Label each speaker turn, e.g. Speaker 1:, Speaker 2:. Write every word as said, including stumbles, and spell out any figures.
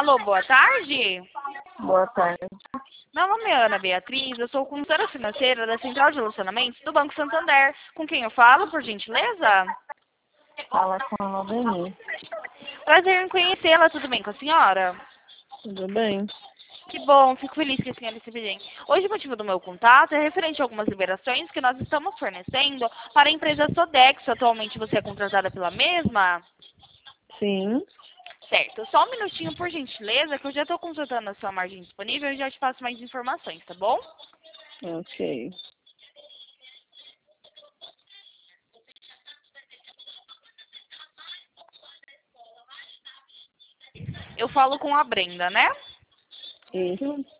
Speaker 1: Alô, boa tarde.
Speaker 2: Boa tarde.
Speaker 1: Meu nome é Ana Beatriz, eu sou consultora financeira da Central de Relacionamentos do Banco Santander. Com quem eu falo, por gentileza?
Speaker 2: Fala com a Valdemir.
Speaker 1: Prazer em conhecê-la, tudo bem com a senhora?
Speaker 2: Tudo bem?
Speaker 1: Que bom, fico feliz que a senhora esteja bem. Hoje o motivo do meu contato é referente a algumas liberações que nós estamos fornecendo para a empresa Sodexo. Atualmente você é contratada pela mesma?
Speaker 2: Sim.
Speaker 1: Certo, só um minutinho, por gentileza, que eu já estou consultando a sua margem disponível e já te passo mais informações, tá bom?
Speaker 2: Ok.
Speaker 1: Eu falo com a Brenda, né?
Speaker 2: Isso.